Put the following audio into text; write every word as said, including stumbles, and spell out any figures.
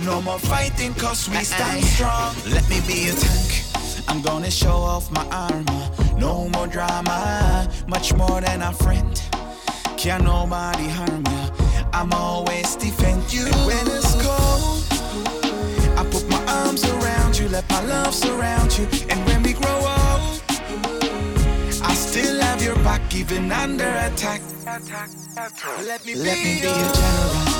No more fighting cause we stand strong. Let me be a tank, I'm gonna show off my armor. No more drama, much more than a friend. Can't nobody harm you, I'm always defend you. And when it's cold, I put my arms around you, let my love surround you. And when we grow old, I still have your back even under attack. Let me be, let me be a general.